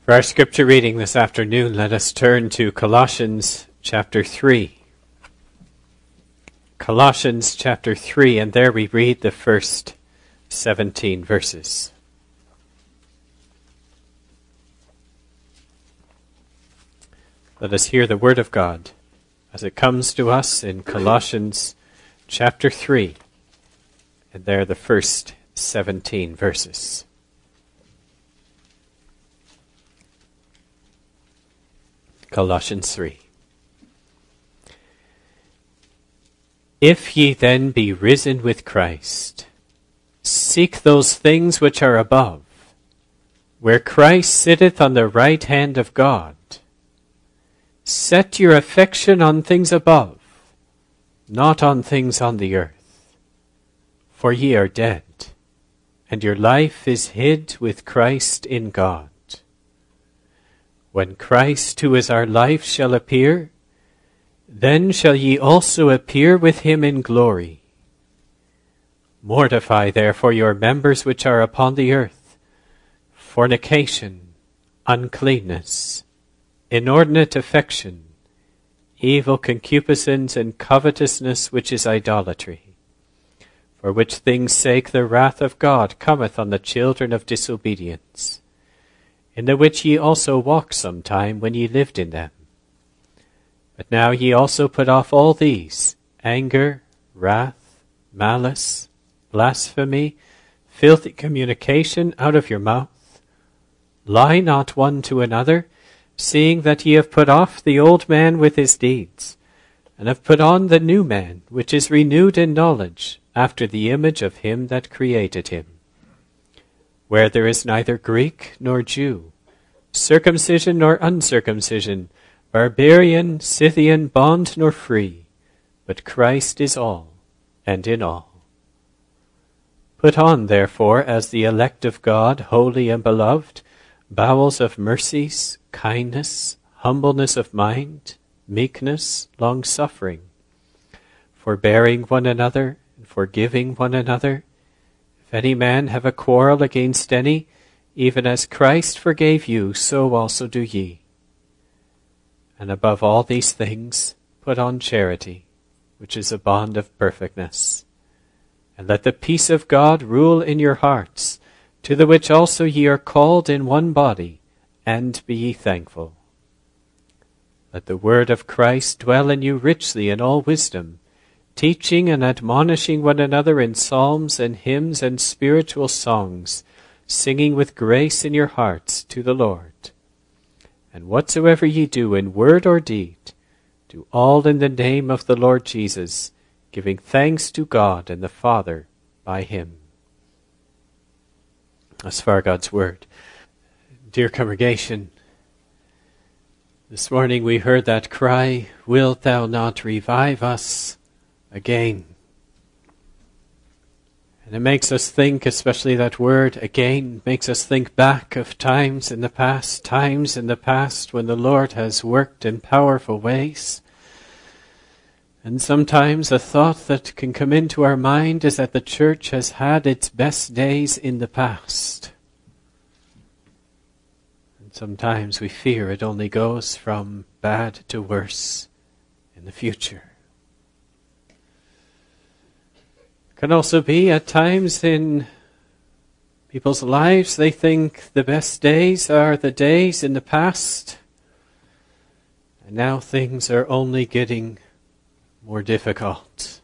For our scripture reading this afternoon, let us turn to Colossians chapter 3. Colossians chapter 3, and there we read the first 17 verses. Let us hear the word of God as it comes to us in Colossians chapter 3, and there the first 17 verses. Colossians 3. If ye then be risen with Christ, seek those things which are above, where Christ sitteth on the right hand of God. Set your affection on things above, not on things on the earth. For ye are dead, and your life is hid with Christ in God. When Christ, who is our life, shall appear, then shall ye also appear with him in glory. Mortify therefore your members which are upon the earth, fornication, uncleanness, inordinate affection, evil concupiscence, and covetousness, which is idolatry. For which things' sake the wrath of God cometh on the children of disobedience, in the which ye also walked sometime when ye lived in them. But now ye also put off all these: anger, wrath, malice, blasphemy, filthy communication out of your mouth. Lie not one to another, seeing that ye have put off the old man with his deeds, and have put on the new man, which is renewed in knowledge, after the image of him that created him. Where there is neither Greek nor Jew, circumcision nor uncircumcision, barbarian, Scythian, bond nor free, but Christ is all, and in all. Put on, therefore, as the elect of God, holy and beloved, bowels of mercies, kindness, humbleness of mind, meekness, long-suffering, forbearing one another, and forgiving one another. If any man have a quarrel against any, even as Christ forgave you, so also do ye. And above all these things, put on charity, which is a bond of perfectness. And let the peace of God rule in your hearts, to the which also ye are called in one body, and be ye thankful. Let the word of Christ dwell in you richly in all wisdom, teaching and admonishing one another in psalms and hymns and spiritual songs, singing with grace in your hearts to the Lord. And whatsoever ye do in word or deed, do all in the name of the Lord Jesus, giving thanks to God and the Father by him. As far God's word. Dear congregation, this morning we heard that cry, "Wilt thou not revive us again?" And it makes us think, especially that word again, makes us think back of times in the past when the Lord has worked in powerful ways. And sometimes a thought that can come into our mind is that the church has had its best days in the past. And sometimes we fear it only goes from bad to worse in the future. Can also be at times in people's lives they think the best days are the days in the past, and now things are only getting more difficult.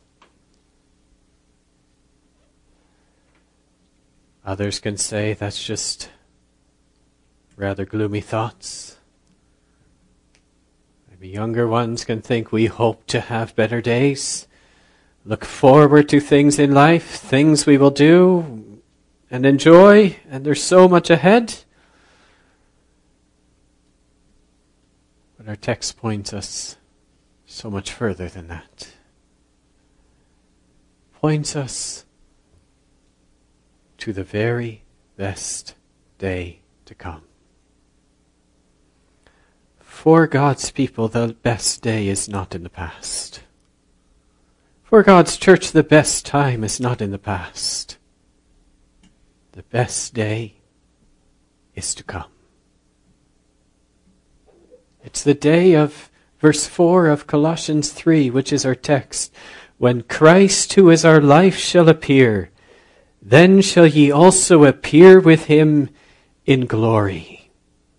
Others can say that's just rather gloomy thoughts. Maybe younger ones can think we hope to have better days. Look forward to things in life, things we will do and enjoy, and there's so much ahead. But our text points us so much further than that. Points us to the very best day to come. For God's people, the best day is not in the past. For God's church, the best time is not in the past. The best day is to come. It's the day of verse 4 of Colossians 3, which is our text. When Christ, who is our life, shall appear, then shall ye also appear with him in glory.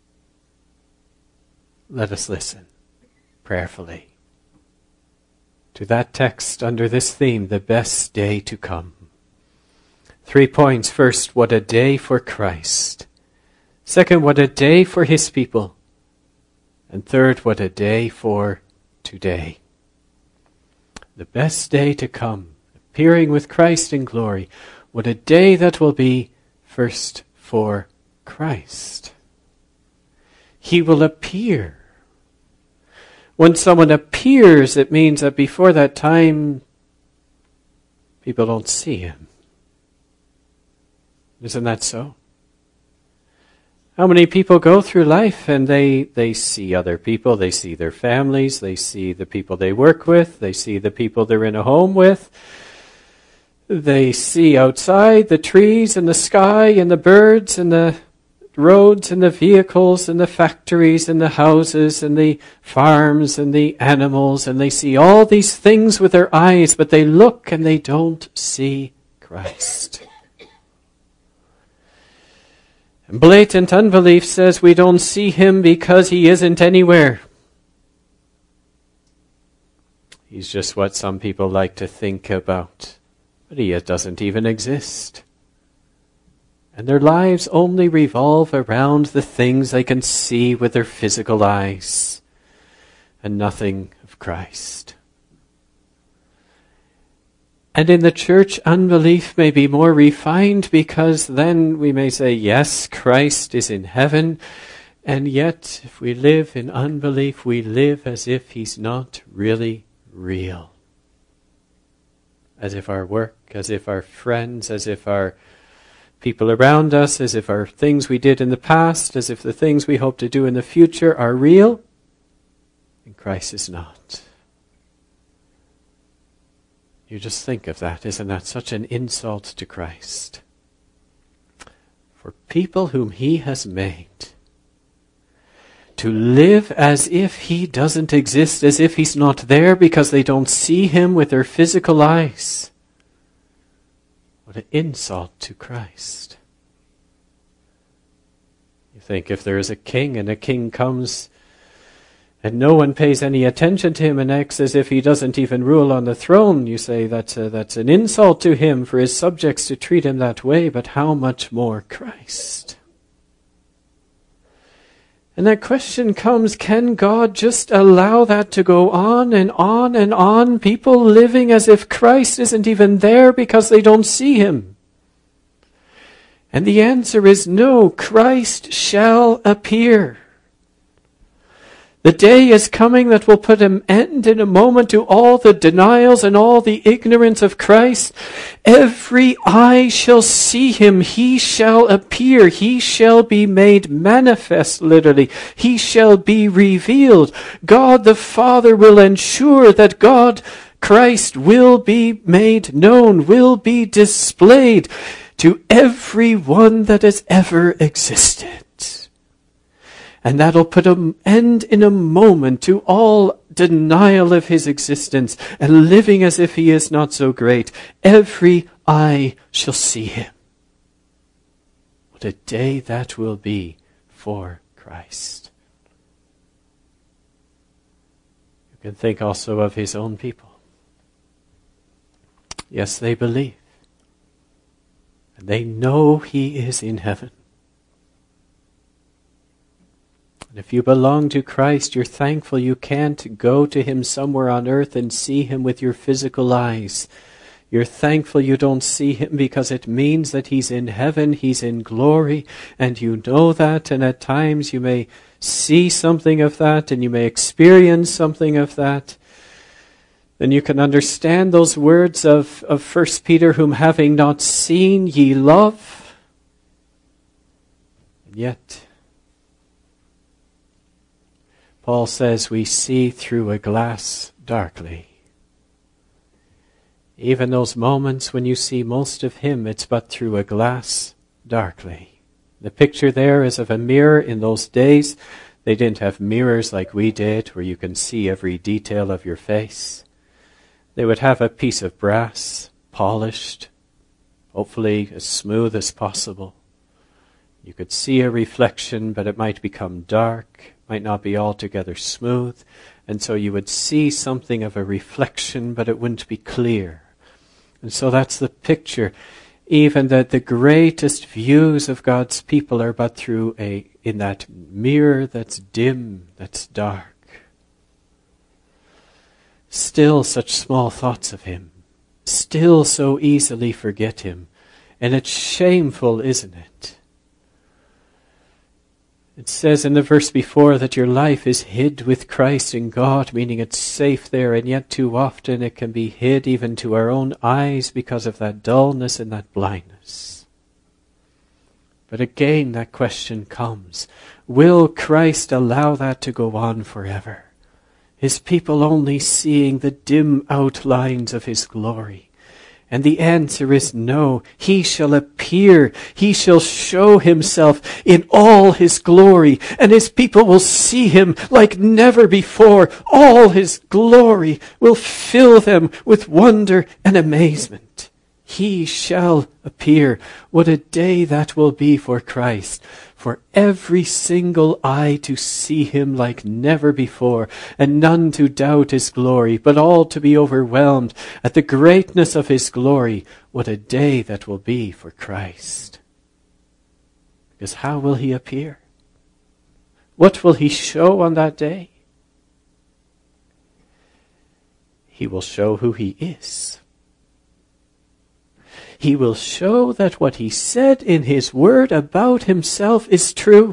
Let us listen prayerfully to that text under this theme, the best day to come. 3 points. First, what a day for Christ. Second, what a day for his people. And third, what a day for today. The best day to come, appearing with Christ in glory. What a day that will be, first for Christ. He will appear. When someone appears, it means that before that time, people don't see him. Isn't that so? How many people go through life and they see other people, they see their families, they see the people they work with, they see the people they're in a home with, they see outside the trees and the sky and the birds and the roads and the vehicles and the factories and the houses and the farms and the animals, and they see all these things with their eyes, but they look and they don't see Christ. And blatant unbelief says we don't see him because he isn't anywhere. He's just what some people like to think about, but he doesn't even exist. And their lives only revolve around the things they can see with their physical eyes, and nothing of Christ. And in the church, unbelief may be more refined, because then we may say, yes, Christ is in heaven, and yet if we live in unbelief, we live as if he's not really real. As if our work, as if our friends, as if our people around us, as if our things we did in the past, as if the things we hope to do in the future are real, and Christ is not. You just think of that. Isn't that such an insult to Christ? For people whom he has made to live as if he doesn't exist, as if he's not there because they don't see him with their physical eyes. What an insult to Christ. You think if there is a king and a king comes and no one pays any attention to him and acts as if he doesn't even rule on the throne, you say that's an insult to him for his subjects to treat him that way, but how much more Christ? And that question comes, can God just allow that to go on and on and on? People living as if Christ isn't even there because they don't see him. And the answer is no, Christ shall appear. The day is coming that will put an end in a moment to all the denials and all the ignorance of Christ. Every eye shall see him. He shall appear. He shall be made manifest, literally. He shall be revealed. God the Father will ensure that Christ will be made known, will be displayed to everyone that has ever existed. And that'll put an end in a moment to all denial of his existence and living as if he is not so great. Every eye shall see him. What a day that will be for Christ. You can think also of his own people. Yes, they believe. And they know he is in heaven. And if you belong to Christ, you're thankful you can't go to him somewhere on earth and see him with your physical eyes. You're thankful you don't see him because it means that he's in heaven, he's in glory, and you know that, and at times you may see something of that, and you may experience something of that. Then you can understand those words of 1 Peter, whom having not seen ye love. And yet Paul says we see through a glass darkly. Even those moments when you see most of him, it's but through a glass darkly. The picture there is of a mirror in those days They didn't have mirrors like we did, where you can see every detail of your face. They would have a piece of brass, polished, hopefully as smooth as possible. You could see a reflection, but it might become dark, might not be altogether smooth, and so you would see something of a reflection, but it wouldn't be clear. And so that's the picture. Even that the greatest views of God's people are but through in that mirror that's dim, that's dark. Still such small thoughts of Him. Still so easily forget Him. And it's shameful, isn't it? It says in the verse before that your life is hid with Christ in God, meaning it's safe there, and yet too often it can be hid even to our own eyes because of that dullness and that blindness. But again that question comes, will Christ allow that to go on forever? His people only seeing the dim outlines of His glory. And the answer is no. He shall appear. He shall show Himself in all His glory. And His people will see Him like never before. All His glory will fill them with wonder and amazement. He shall appear. What a day that will be for Christ. For every single eye to see Him like never before, and none to doubt His glory, but all to be overwhelmed at the greatness of His glory. What a day that will be for Christ. Because how will He appear? What will He show on that day? He will show who He is. He will show that what He said in His word about Himself is true.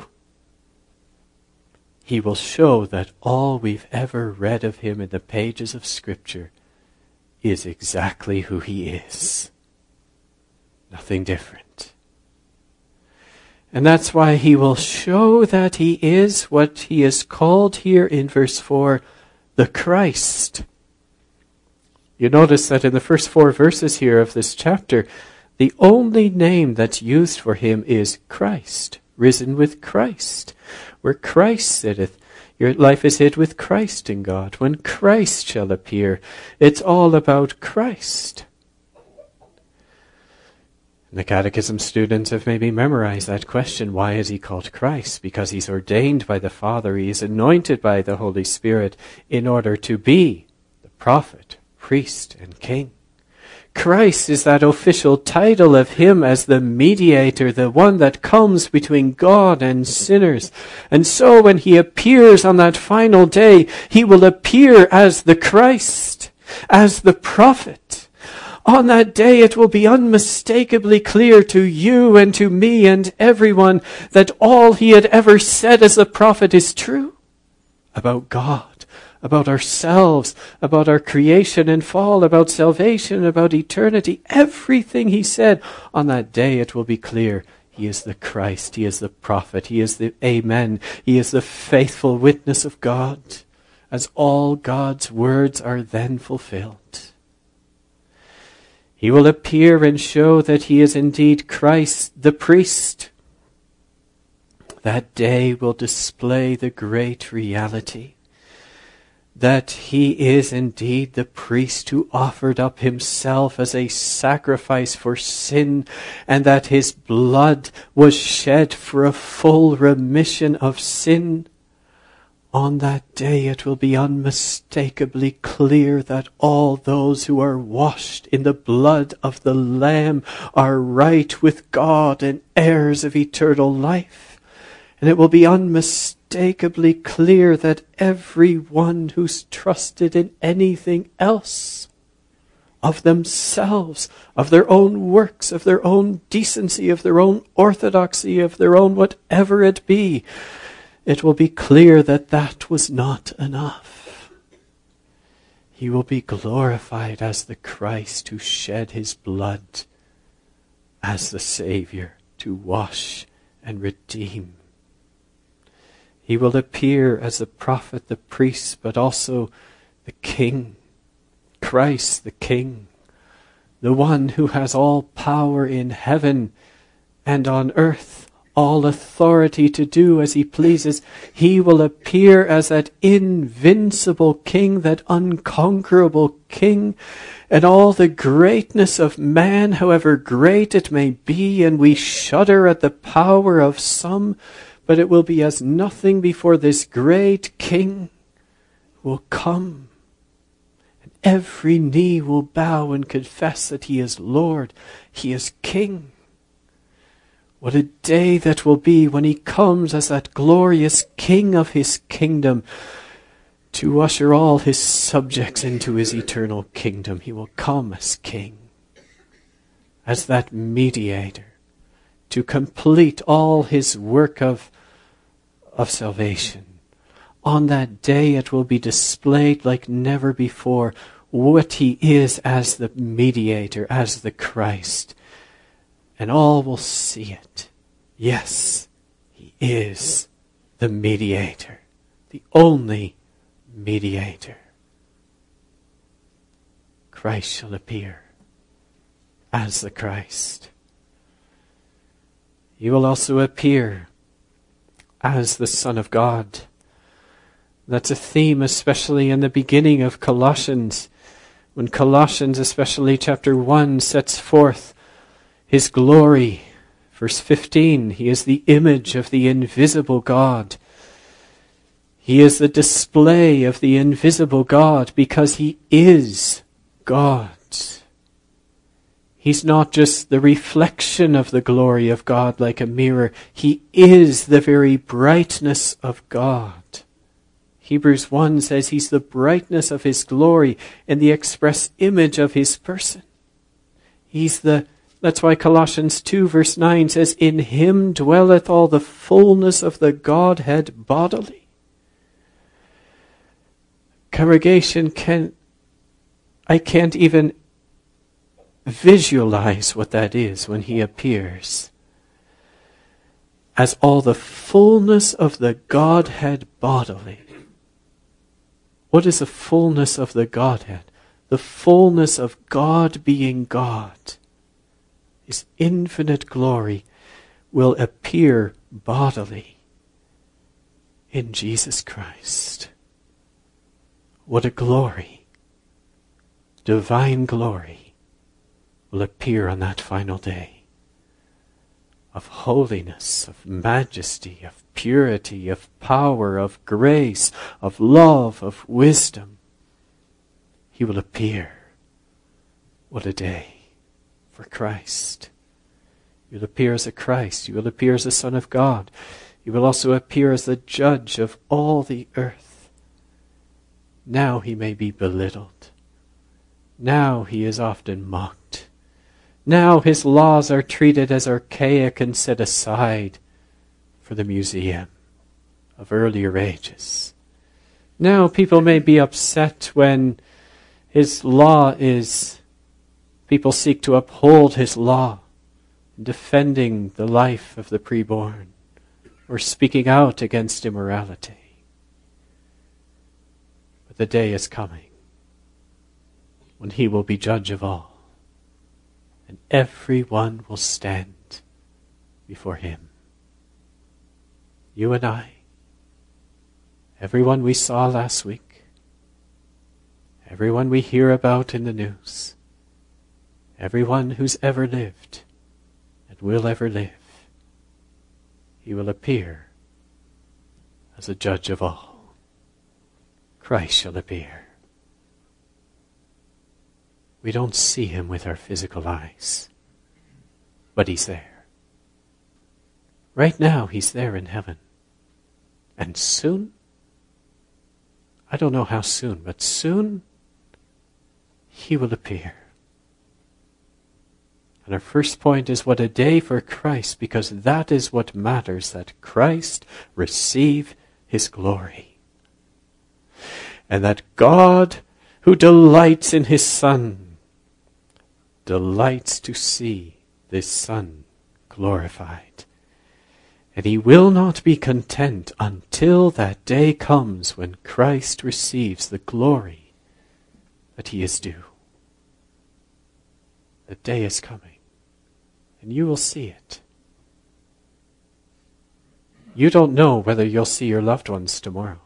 He will show that all we've ever read of Him in the pages of Scripture is exactly who He is. Nothing different. And that's why He will show that He is what He is called here in verse 4, the Christ. You notice that in the first 4 verses here of this chapter, the only name that's used for Him is Christ, risen with Christ. Where Christ sitteth, your life is hid with Christ in God. When Christ shall appear, it's all about Christ. And the Catechism students have maybe memorized that question, why is He called Christ? Because He's ordained by the Father, He is anointed by the Holy Spirit in order to be the prophet, priest and king. Christ is that official title of Him as the mediator, the one that comes between God and sinners. And so when He appears on that final day, He will appear as the Christ, as the prophet. On that day it will be unmistakably clear to you and to me and everyone that all He had ever said as a prophet is true about God, about ourselves, about our creation and fall, about salvation, about eternity. Everything He said, on that day it will be clear. He is the Christ, He is the prophet, He is the Amen, He is the faithful witness of God, as all God's words are then fulfilled. He will appear and show that He is indeed Christ the priest. That day will display the great reality that He is indeed the priest who offered up Himself as a sacrifice for sin, and that His blood was shed for a full remission of sin. On that day it will be unmistakably clear that all those who are washed in the blood of the Lamb are right with God and heirs of eternal life. And it will be unmistakably clear that everyone who's trusted in anything else, of themselves, of their own works, of their own decency, of their own orthodoxy, of their own whatever it be, it will be clear that that was not enough. He will be glorified as the Christ who shed His blood as the Savior to wash and redeem. He will appear as the prophet, the priest, but also the King. Christ the King, the one who has all power in heaven and on earth, all authority to do as he pleases. He will appear as that invincible king, that unconquerable king, and all the greatness of man, however great it may be, and we shudder at the power of some, but it will be as nothing before this great king will come. And every knee will bow and confess that he is Lord, he is King. What a day that will be when he comes as that glorious King of his kingdom to usher all his subjects into his eternal kingdom. He will come as King, as that mediator, to complete all his work of salvation. On that day it will be displayed like never before what he is as the mediator, as the Christ. And all will see it. Yes, he is the mediator, the only mediator. Christ shall appear as the Christ. He will also appear as the Son of God. That's a theme especially in the beginning of Colossians, when Colossians, especially chapter 1, sets forth his glory. Verse 15, he is the image of the invisible God. He is the display of the invisible God because he is God. He's not just the reflection of the glory of God like a mirror. He is the very brightness of God. Hebrews 1 says he's the brightness of his glory and the express image of his person. That's why Colossians 2 verse 9 says, in him dwelleth all the fullness of the Godhead bodily. Congregation, I can't even visualize what that is when he appears as all the fullness of the Godhead bodily. What is the fullness of the Godhead? The fullness of God being God. His infinite glory will appear bodily in Jesus Christ. What a glory! Divine glory will appear on that final day of holiness, of majesty, of purity, of power, of grace, of love, of wisdom. He will appear. What a day for Christ. He will appear as a Christ. He will appear as the Son of God. He will also appear as the judge of all the earth. Now he may be belittled. Now he is often mocked. Now his laws are treated as archaic and set aside for the museum of earlier ages. Now people may be upset when his law people seek to uphold his law, defending the life of the preborn, or speaking out against immorality. But the day is coming when he will be judge of all, and everyone will stand before him. You and I, everyone we saw last week, everyone we hear about in the news, everyone who's ever lived and will ever live, he will appear as a judge of all. Christ shall appear. We don't see him with our physical eyes, but he's there. Right now he's there in heaven. And soon, I don't know how soon, but soon he will appear. And our first point is what a day for Christ, because that is what matters, that Christ receive his glory. And that God, who delights in his Son, delights to see this Son glorified. And he will not be content until that day comes when Christ receives the glory that he is due. The day is coming, and you will see it. You don't know whether you'll see your loved ones tomorrow.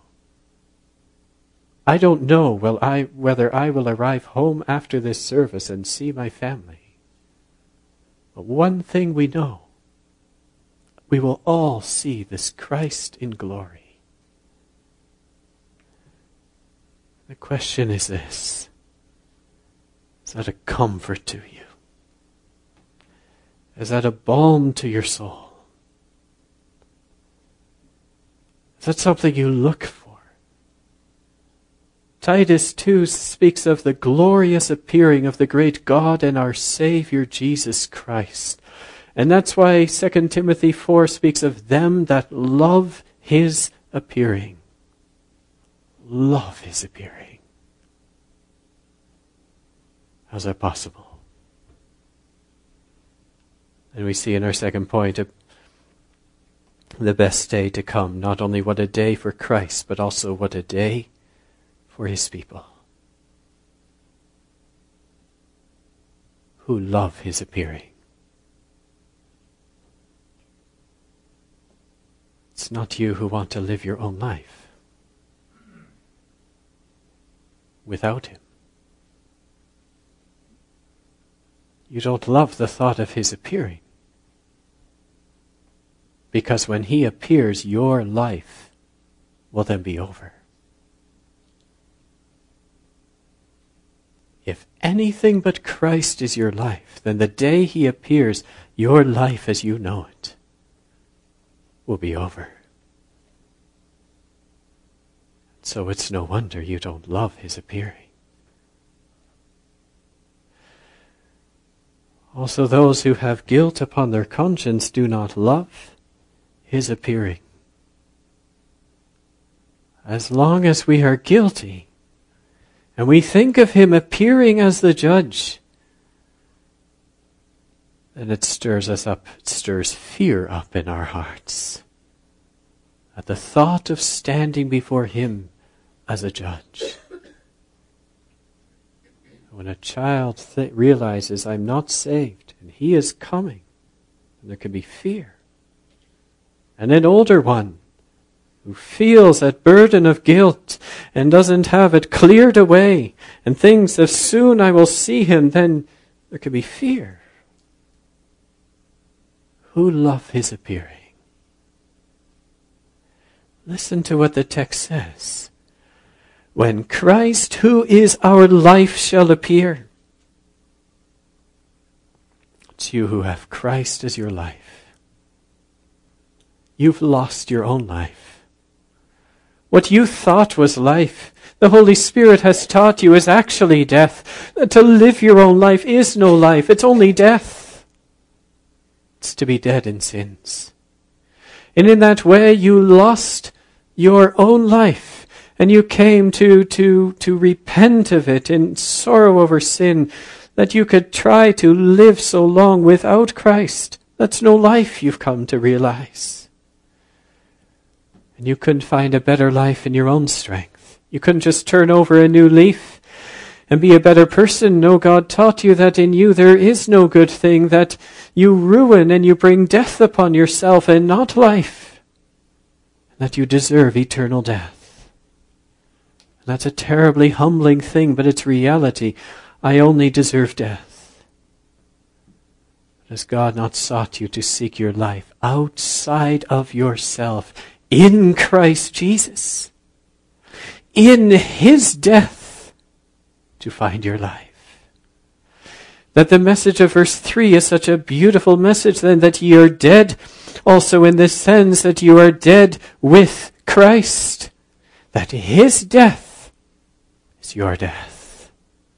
I don't know whether I will arrive home after this service and see my family. But one thing we know, we will all see this Christ in glory. The question is this: is that a comfort to you? Is that a balm to your soul? Is that something you look for? Titus 2 speaks of the glorious appearing of the great God and our Savior Jesus Christ. And that's why 2 Timothy 4 speaks of them that love his appearing. Love his appearing. How's that possible? And we see in our second point the best day to come. Not only what a day for Christ, but also what a day for his people who love his appearing. It's not you who want to live your own life without him. You don't love the thought of his appearing, because when he appears, your life will then be over. If anything but Christ is your life, then the day he appears, your life as you know it will be over. So it's no wonder you don't love his appearing. Also, those who have guilt upon their conscience do not love his appearing. As long as we are guilty, and we think of him appearing as the judge, then it stirs us up, it stirs fear up in our hearts at the thought of standing before him as a judge. When a child realizes, I'm not saved, and he is coming, and there can be fear. And an older one who feels that burden of guilt and doesn't have it cleared away and thinks, if soon I will see him, then there could be fear. Who love his appearing? Listen to what the text says. When Christ, who is our life, shall appear. It's you who have Christ as your life. You've lost your own life. What you thought was life, the Holy Spirit has taught you, is actually death. To live your own life is no life, it's only death. It's to be dead in sins. And in that way you lost your own life, and you came to repent of it in sorrow over sin, that you could try to live so long without Christ. That's no life, you've come to realize. And you couldn't find a better life in your own strength. You couldn't just turn over a new leaf and be a better person. No, God taught you that in you there is no good thing, that you ruin and you bring death upon yourself and not life, and that you deserve eternal death. And that's a terribly humbling thing, but it's reality. I only deserve death. But has God not sought you to seek your life outside of yourself, in Christ Jesus, in his death, to find your life? That the message of verse 3 is such a beautiful message then, that ye are dead, also in this sense that you are dead with Christ, that his death is your death.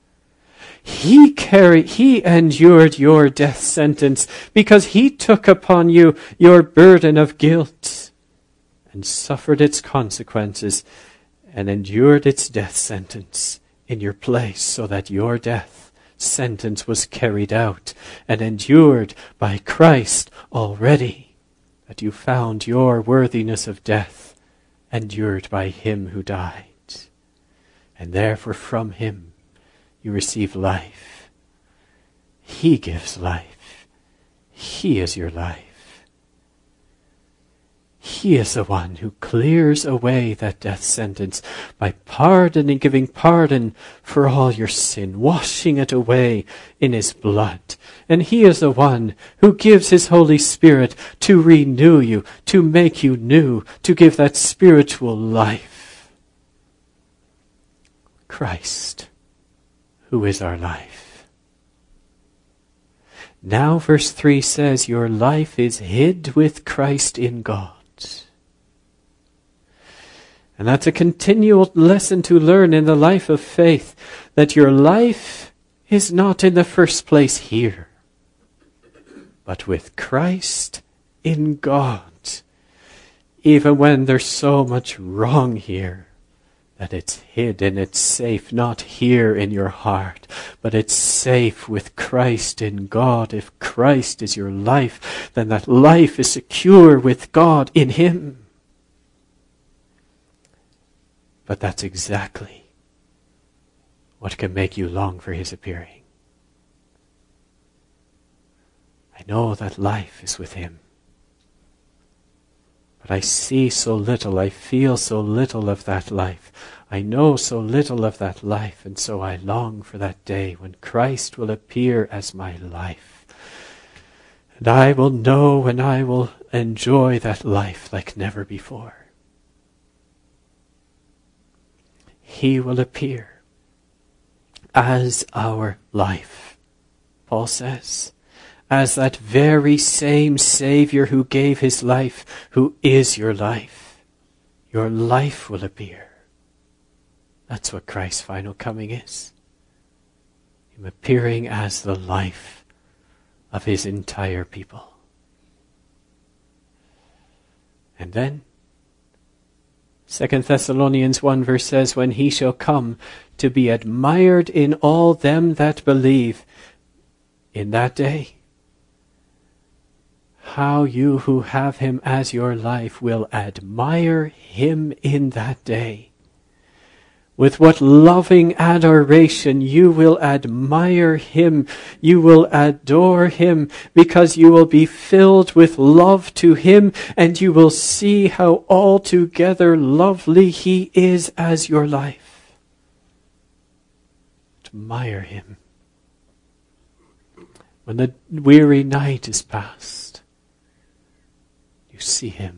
He endured your death sentence because he took upon you your burden of guilt and suffered its consequences and endured its death sentence in your place, so that your death sentence was carried out and endured by Christ already, that you found your worthiness of death endured by him who died. And therefore from him you receive life. He gives life. He is your life. He is the one who clears away that death sentence by pardoning, giving pardon for all your sin, washing it away in his blood. And he is the one who gives his Holy Spirit to renew you, to make you new, to give that spiritual life. Christ, who is our life. Now verse 3 says, your life is hid with Christ in God. And that's a continual lesson to learn in the life of faith, that your life is not in the first place here, but with Christ in God. Even when there's so much wrong here, that it's hid and it's safe, not here in your heart, but it's safe with Christ in God. If Christ is your life, then that life is secure with God in him. But that's exactly what can make you long for his appearing. I know that life is with him, but I see so little, I feel so little of that life. I know so little of that life, and so I long for that day when Christ will appear as my life. And I will know and I will enjoy that life like never before. He will appear as our life, Paul says, as that very same Savior who gave his life, who is your life. Your life will appear. That's what Christ's final coming is. Him appearing as the life of his entire people. And then 2 Thessalonians 1 verse says, when he shall come to be admired in all them that believe, in that day, how you who have him as your life will admire him in that day. With what loving adoration you will admire him. You will adore him because you will be filled with love to him, and you will see how altogether lovely he is as your life. Admire him. When the weary night is past, you see him.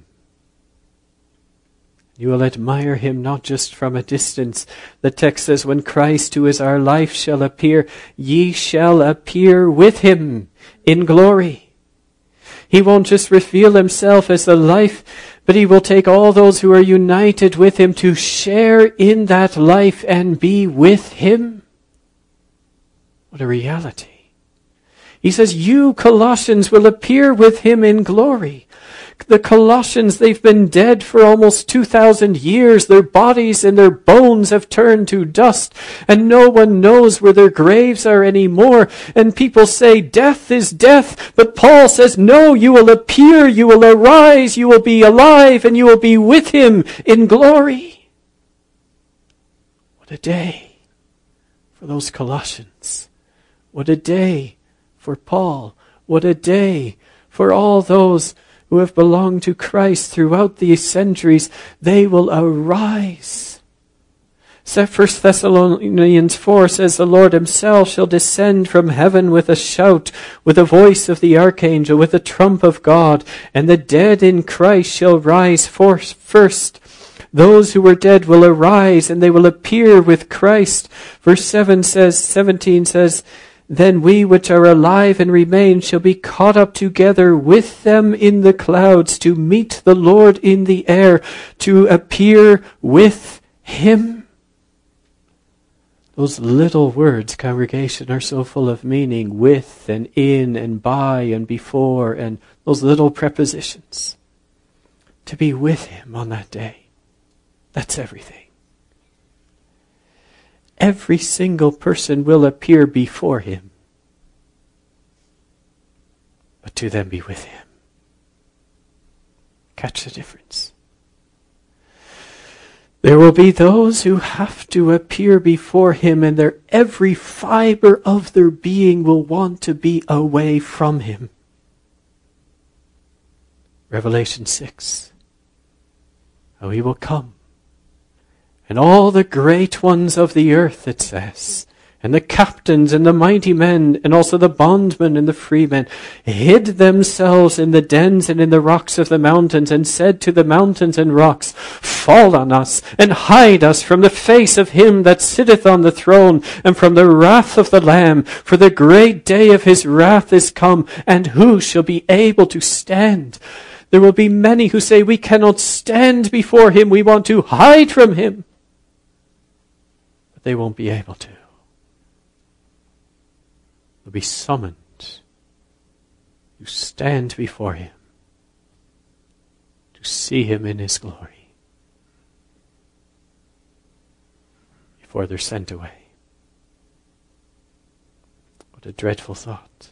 You will admire him not just from a distance. The text says, when Christ, who is our life, shall appear, ye shall appear with him in glory. He won't just reveal himself as the life, but he will take all those who are united with him to share in that life and be with him. What a reality. He says, you Colossians will appear with him in glory. The Colossians, they've been dead for almost 2,000 years. Their bodies and their bones have turned to dust, and no one knows where their graves are anymore. And people say death is death, but Paul says, no, you will appear, you will arise, you will be alive, and you will be with him in glory. What a day for those Colossians. What a day for Paul. What a day for all those who have belonged to Christ throughout these centuries. They will arise. 1 Thessalonians 4 says, the Lord himself shall descend from heaven with a shout, with the voice of the archangel, with the trump of God, and the dead in Christ shall rise first. Those who were dead will arise, and they will appear with Christ. Verse 17 says, then we which are alive and remain shall be caught up together with them in the clouds to meet the Lord in the air, to appear with him. Those little words, congregation, are so full of meaning. With and in and by and before, and those little prepositions. To be with him on that day. That's everything. Every single person will appear before him, but to then be with him. Catch the difference. There will be those who have to appear before him, and every fiber of their being will want to be away from him. Revelation 6. how he will come. And all the great ones of the earth, it says, and the captains and the mighty men, and also the bondmen and the freemen, hid themselves in the dens and in the rocks of the mountains, and said to the mountains and rocks, fall on us, and hide us from the face of him that sitteth on the throne, and from the wrath of the Lamb. For the great day of his wrath is come, and who shall be able to stand? There will be many who say, we cannot stand before him, we want to hide from him. But they won't be able to. Will be summoned to stand before him, to see him in his glory, before they're sent away. What a dreadful thought.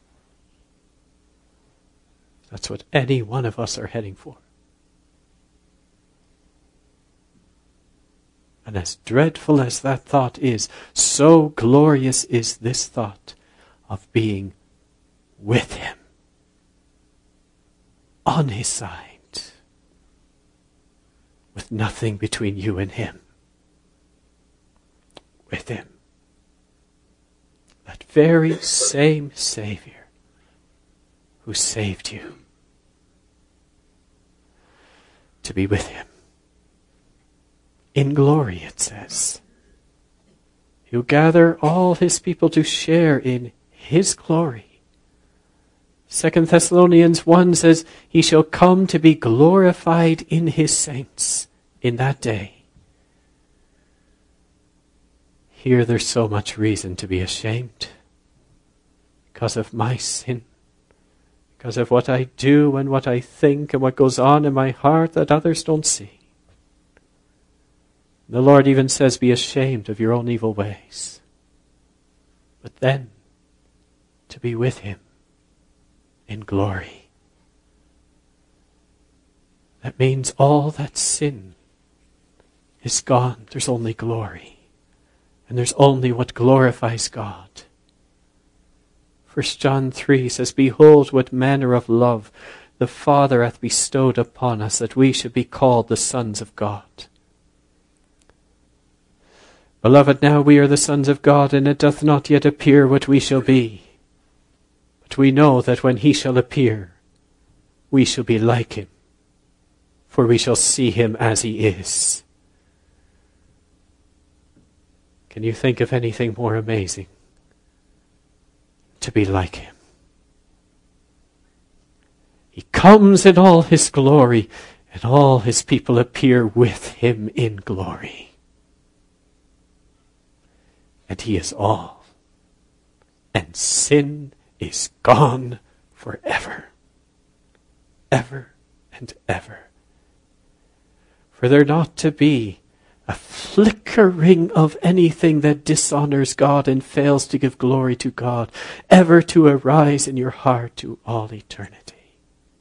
That's what any one of us are heading for. And as dreadful as that thought is, so glorious is this thought of being with him, on his side, with nothing between you and him, with him. That very same Savior who saved you, to be with him. In glory, it says. He'll gather all his people to share in his glory. 2 Thessalonians 1 says, he shall come to be glorified in his saints in that day. Here there's so much reason to be ashamed because of my sin, because of what I do and what I think and what goes on in my heart that others don't see. The Lord even says, be ashamed of your own evil ways. But then, to be with him in glory. That means all that sin is gone. There's only glory. And there's only what glorifies God. 1 John 3 says, behold what manner of love the Father hath bestowed upon us, that we should be called the sons of God. Beloved, now we are the sons of God, and it doth not yet appear what we shall be. But we know that when he shall appear, we shall be like him, for we shall see him as he is. Can you think of anything more amazing? To be like him. He comes in all his glory, and all his people appear with him in glory. And he is all. And sin is gone forever. Ever and ever. For there not to be a flickering of anything that dishonors God and fails to give glory to God, ever to arise in your heart to all eternity.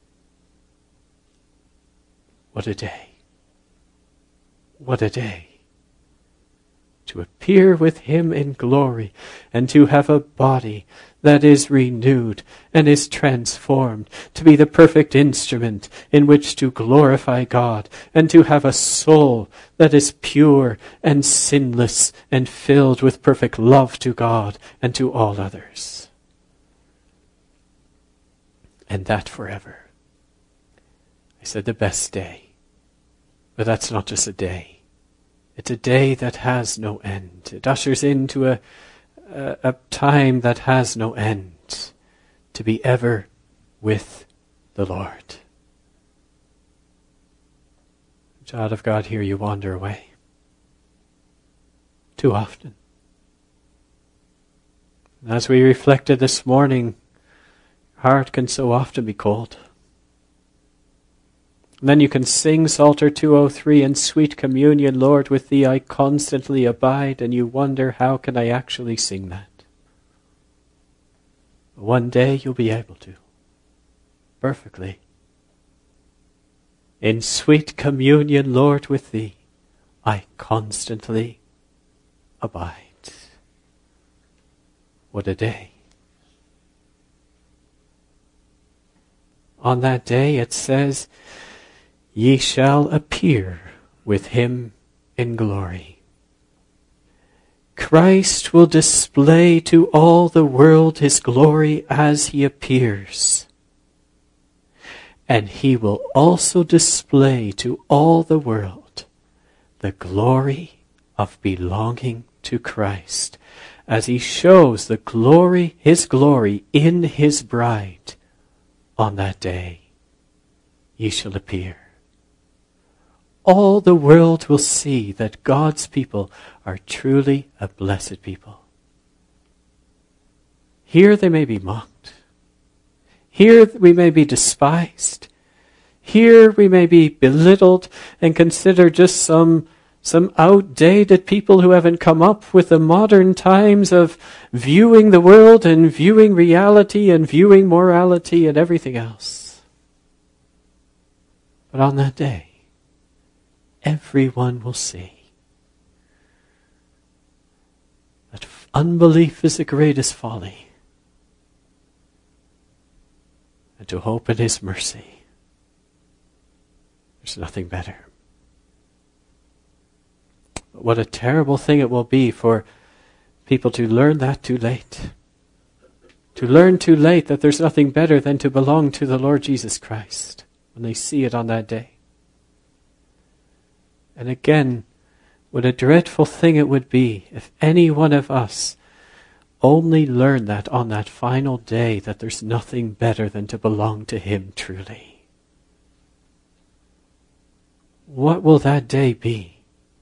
What a day. What a day. To appear with him in glory, and to have a body that is renewed and is transformed, to be the perfect instrument in which to glorify God, and to have a soul that is pure and sinless and filled with perfect love to God and to all others. And that forever. I said the best day, but that's not just a day. It's a day that has no end. It ushers into a time that has no end, to be ever with the Lord. Child of God, here you wander away. Too often. And as we reflected this morning, heart can so often be cold. And then you can sing Psalter 203 and Sweet Communion, Lord, with thee I constantly abide, and you wonder, how can I actually sing that? One day you'll be able to. Perfectly. In sweet communion, Lord, with thee I constantly abide. What a day. On that day it says, ye shall appear with him in glory. Christ will display to all the world his glory as he appears. And he will also display to all the world the glory of belonging to Christ, as he shows the glory, his glory in his bride. On that day, ye shall appear. All the world will see that God's people are truly a blessed people. Here they may be mocked. Here we may be despised. Here we may be belittled and considered just some outdated people who haven't come up with the modern times of viewing the world and viewing reality and viewing morality and everything else. But on that day, everyone will see that unbelief is the greatest folly, and to hope in his mercy, there's nothing better. But what a terrible thing it will be for people to learn that too late. To learn too late that there's nothing better than to belong to the Lord Jesus Christ when they see it on that day. And again, what a dreadful thing it would be if any one of us only learned that on that final day, that there's nothing better than to belong to him truly. What will that day be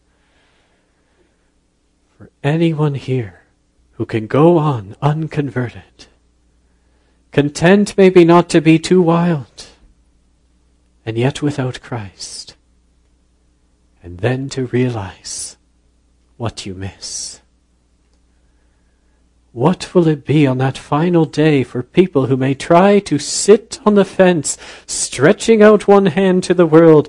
for anyone here who can go on unconverted, content maybe not to be too wild, and yet without Christ? And then to realize what you miss. What will it be on that final day for people who may try to sit on the fence, stretching out one hand to the world,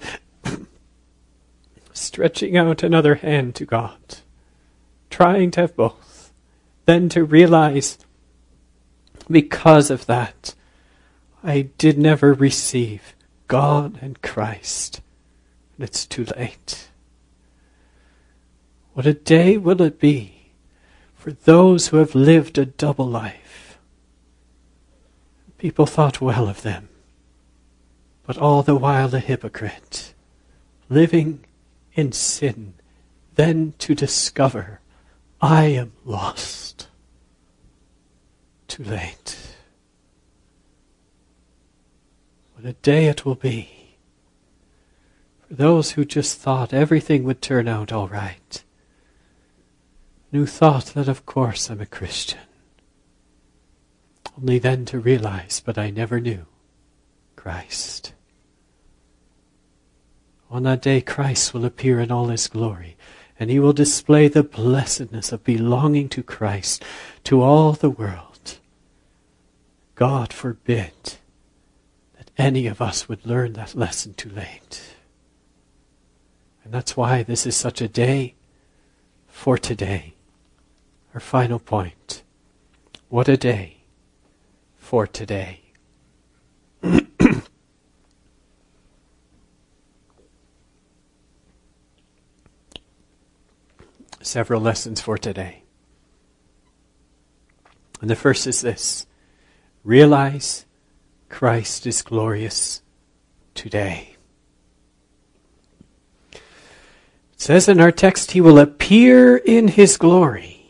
stretching out another hand to God, trying to have both, then to realize, because of that, I did never receive God and Christ. And it's too late. What a day will it be for those who have lived a double life. People thought well of them, but all the while a hypocrite, living in sin, then to discover, I am lost. Too late. What a day it will be for those who just thought everything would turn out all right, and who thought that of course I'm a Christian, only then to realize, but I never knew Christ. On that day, Christ will appear in all his glory, and he will display the blessedness of belonging to Christ to all the world. God forbid that any of us would learn that lesson too late. And that's why this is such a day for today. Our final point. What a day for today. Several lessons for today. And the first is this: realize Christ is glorious today. It says in our text, he will appear in his glory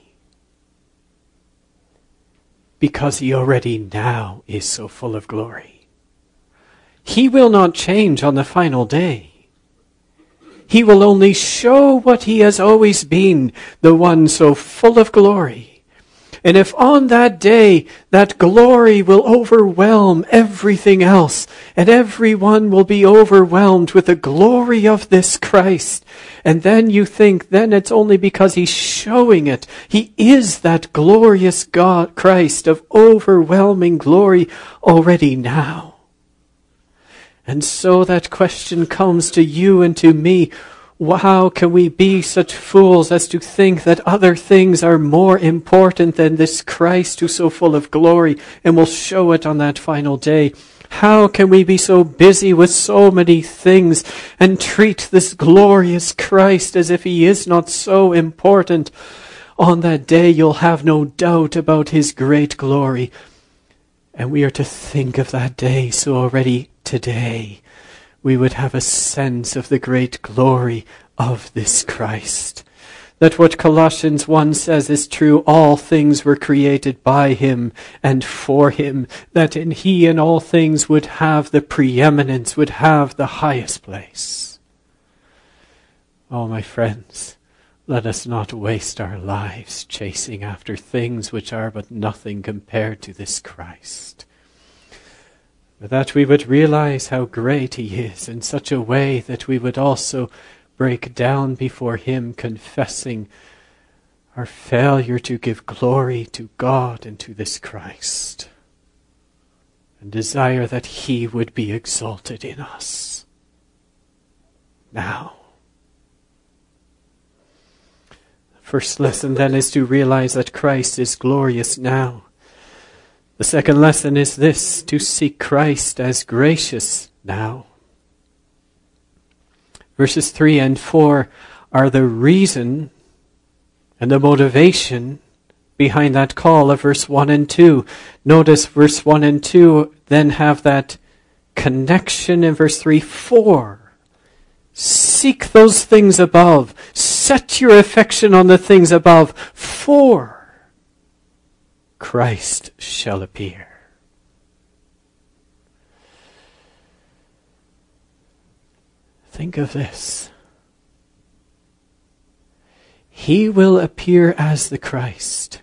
because he already now is so full of glory. He will not change on the final day. He will only show what he has always been, the one so full of glory. And if on that day that glory will overwhelm everything else, and everyone will be overwhelmed with the glory of this Christ, and then you think, then it's only because he's showing it. He is that glorious God, Christ, of overwhelming glory already now. And so that question comes to you and to me: how can we be such fools as to think that other things are more important than this Christ who's so full of glory and will show it on that final day? How can we be so busy with so many things and treat this glorious Christ as if he is not so important? On that day you'll have no doubt about his great glory. And we are to think of that day so already today we would have a sense of the great glory of this Christ. That what Colossians 1 says is true, all things were created by him and for him, that in he and all things would have the preeminence, would have the highest place. Oh, my friends, let us not waste our lives chasing after things which are but nothing compared to this Christ. But that we would realize how great he is in such a way that we would also break down before him, confessing our failure to give glory to God and to this Christ, and desire that he would be exalted in us now. The first lesson then is to realize that Christ is glorious now. The second lesson is this, to seek Christ as gracious now. Verses 3 and 4 are the reason and the motivation behind that call of verse 1 and 2. Notice verse 1 and 2 then have that connection in verse 3, 4. Seek those things above. Set your affection on the things above, for Christ shall appear. Think of this. He will appear as the Christ.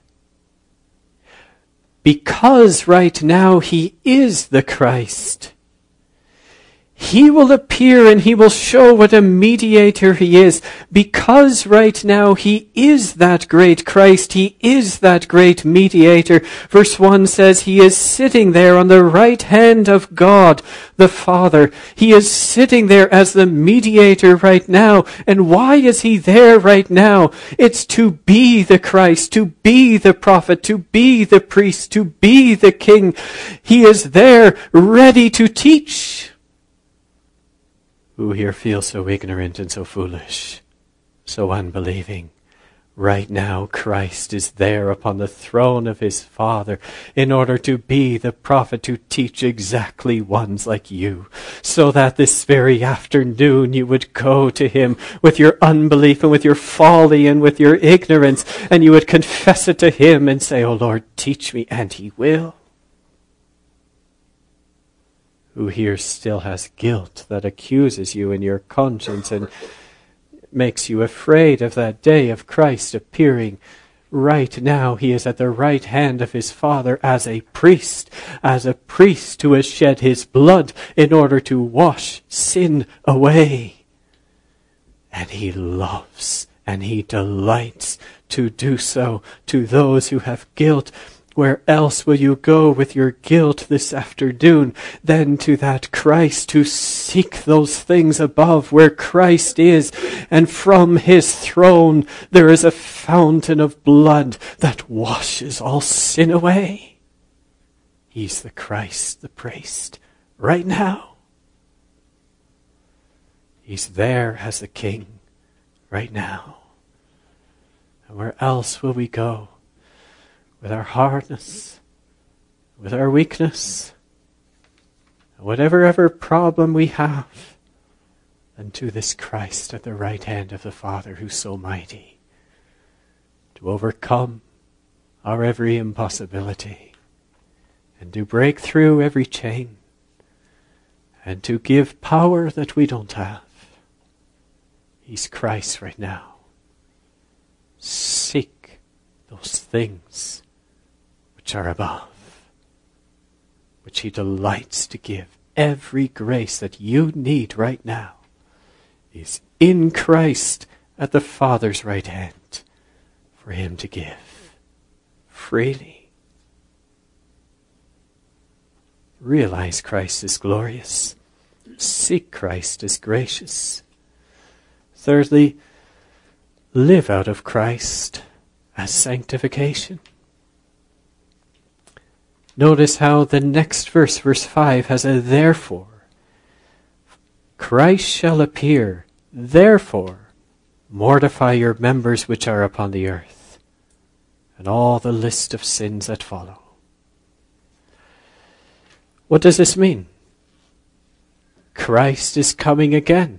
Because right now he is the Christ. He will appear and he will show what a mediator he is. Because right now he is that great Christ. He is that great mediator. Verse 1 says he is sitting there on the right hand of God, the Father. He is sitting there as the mediator right now. And why is he there right now? It's to be the Christ, to be the prophet, to be the priest, to be the king. He is there ready to teach. Who here feels so ignorant and so foolish, so unbelieving? Right now, Christ is there upon the throne of his Father in order to be the prophet, to teach exactly ones like you, so that this very afternoon you would go to him with your unbelief and with your folly and with your ignorance, and you would confess it to him and say, "Oh Lord, teach me," and he will. Who here still has guilt that accuses you in your conscience and makes you afraid of that day of Christ appearing? Right now he is at the right hand of his Father as a priest who has shed his blood in order to wash sin away. And he loves and he delights to do so to those who have guilt. Where else will you go with your guilt this afternoon than to that Christ, to seek those things above where Christ is, and from his throne there is a fountain of blood that washes all sin away. He's the Christ, the priest, right now. He's there as the King right now. And where else will we go? With our hardness, with our weakness, whatever problem we have, and to this Christ at the right hand of the Father who's so mighty to overcome our every impossibility and to break through every chain and to give power that we don't have. He's Christ right now. Seek those things which are above, which he delights to give. Every grace that you need right now is in Christ at the Father's right hand for him to give freely. Realize Christ is glorious. Seek Christ as gracious. Thirdly, live out of Christ as sanctification. Notice how the next verse, verse 5, has a therefore. Christ shall appear, therefore mortify your members which are upon the earth, and all the list of sins that follow. What does this mean? Christ is coming again.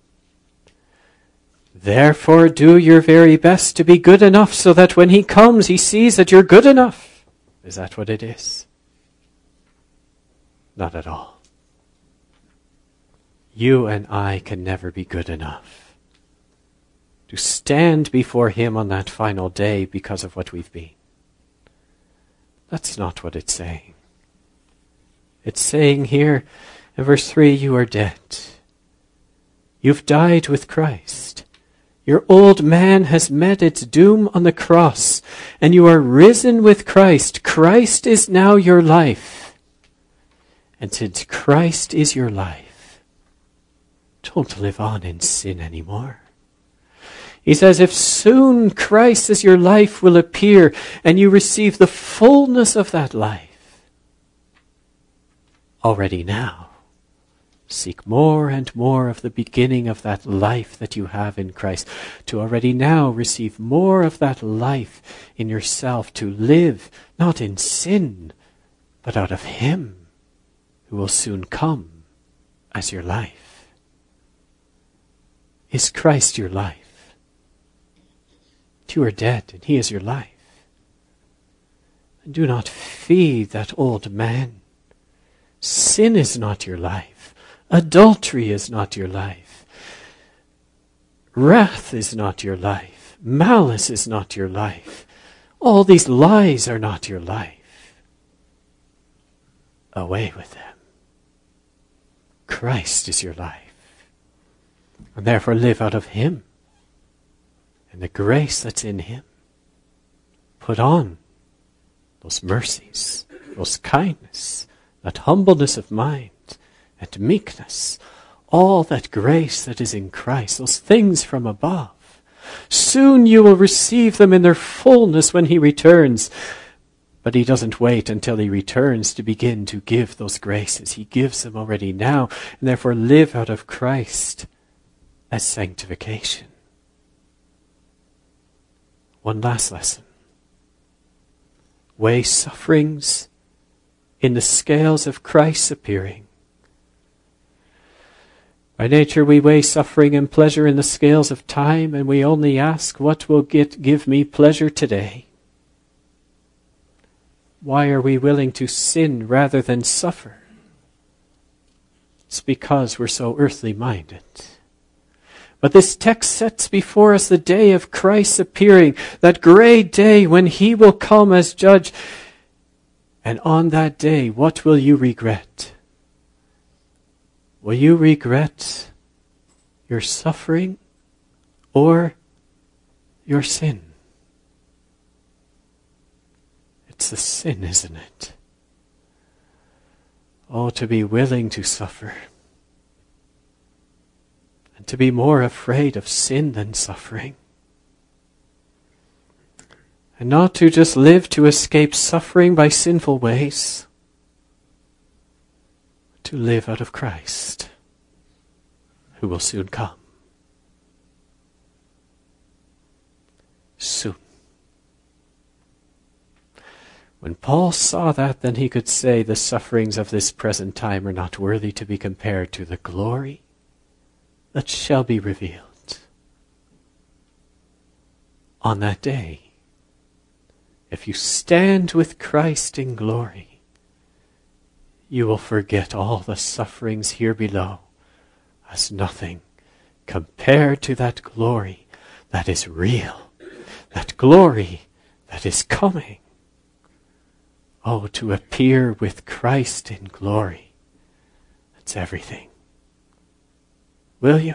Therefore do your very best to be good enough so that when he comes, he sees that you're good enough. Is that what it is? Not at all. You and I can never be good enough to stand before him on that final day because of what we've been. That's not what it's saying. It's saying here in verse 3, you are dead. You've died with Christ. Your old man has met its doom on the cross, and you are risen with Christ. Christ is now your life. And since Christ is your life, don't live on in sin anymore. He says, if soon Christ as your life will appear, and you receive the fullness of that life, already now, seek more and more of the beginning of that life that you have in Christ, to already now receive more of that life in yourself, to live not in sin, but out of him who will soon come as your life. Is Christ your life? You are dead and he is your life. And do not feed that old man. Sin is not your life. Adultery is not your life. Wrath is not your life. Malice is not your life. All these lies are not your life. Away with them. Christ is your life. And therefore live out of him and the grace that's in him. Put on those mercies, those kindness, that humbleness of mind, and meekness, all that grace that is in Christ, those things from above. Soon you will receive them in their fullness when he returns. But he doesn't wait until he returns to begin to give those graces. He gives them already now, and therefore live out of Christ as sanctification. One last lesson. Weigh sufferings in the scales of Christ's appearing. By nature we weigh suffering and pleasure in the scales of time, and we only ask, what will give me pleasure today? Why are we willing to sin rather than suffer? It's because we're so earthly minded. But this text sets before us the day of Christ's appearing, that great day when he will come as judge. And on that day, what will you regret? Will you regret your suffering or your sin? It's the sin, isn't it? Oh, to be willing to suffer. And to be more afraid of sin than suffering. And not to just live to escape suffering by sinful ways. To live out of Christ, who will soon come. Soon. When Paul saw that, then he could say the sufferings of this present time are not worthy to be compared to the glory that shall be revealed on that day. If you stand with Christ in glory, you will forget all the sufferings here below as nothing compared to that glory that is real, that glory that is coming. Oh, to appear with Christ in glory, that's everything. Will you?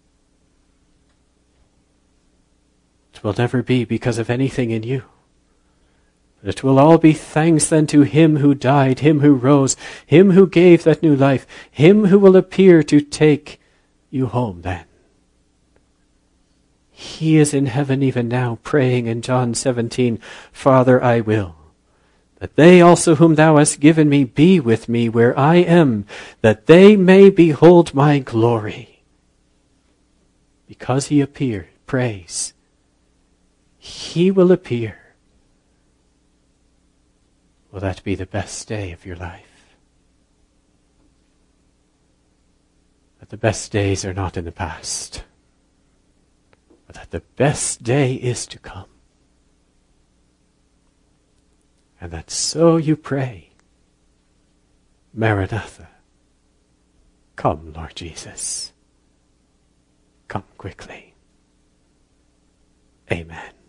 It will never be because of anything in you. But it will all be thanks then to him who died, him who rose, him who gave that new life, him who will appear to take you home then. He is in heaven even now, praying in John 17, Father, I will that they also whom thou hast given me be with me where I am, that they may behold my glory. Because he prays, he will appear. Will that be the best day of your life? That the best days are not in the past, but that the best day is to come. And that so you pray, Maranatha, come, Lord Jesus, come quickly. Amen.